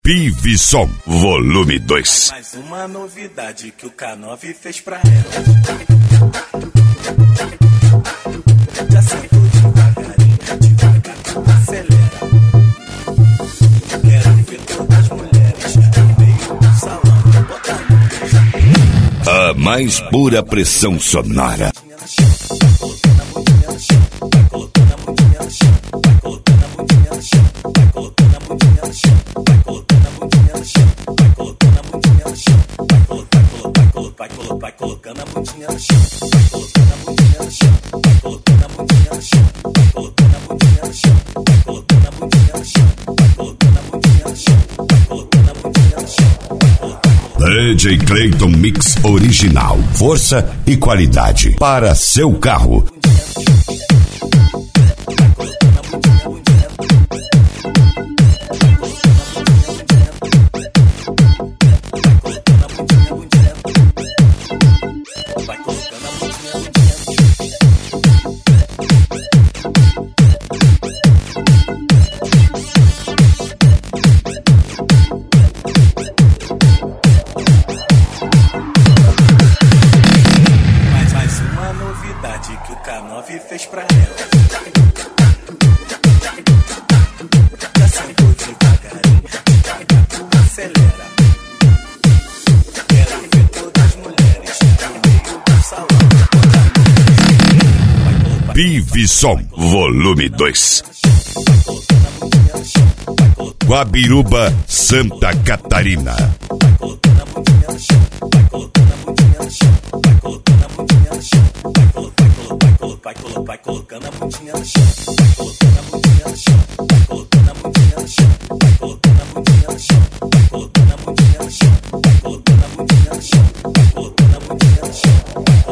Pivisom, volume 2. Mais uma novidade que o K9 fez pra ela. Já sentou devagarinho, devagar, acelera. Quero ver todas as mulheres no meio do salão. Bota a mão. A mais pura pressão sonora. Vai colocando a bundinha no chão, vai colocando a bundinha no chão, vai colocando a bundinha no chão, vai colocando a bundinha no chão, vai colocando a bundinha no chão, vai colocando a bundinha no chão, vai colocando a bundinha no chão. DJ Clayton Mix original, força e qualidade para seu carro. Que o K9 fez pra ela. Já sentou devagarinho, devagar, acelera. Quero ver todas as mulheres no meio do salão. Pivisom, volume 2. Guabiruba, Santa Catarina. Vai colocando a bundinha no chão, vai colocando a bundinha no chão, vai colocando a bundinha no chão, vai colocando a bundinha no chão, vai colocando a bundinha no chão, vai colocando a bundinha no chão, vai colocando a bundinha no chão, vai colocando a bundinha no chão, vai colocando a bundinha no chão, vai colocando a bundinha no chão,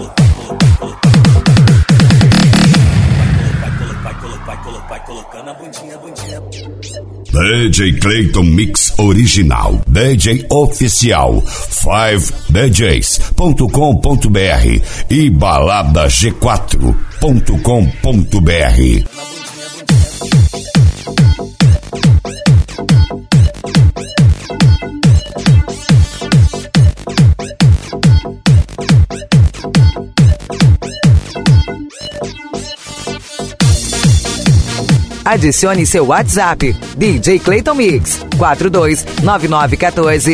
vai colocando a bundinha. DJ Clayton Mix original, DJ oficial, 5djs.com.br e baladag4.com.br. Adicione seu WhatsApp, DJ Clayton Mix,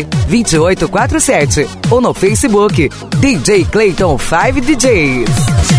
429914-2847 ou no Facebook, DJ Clayton 5DJs.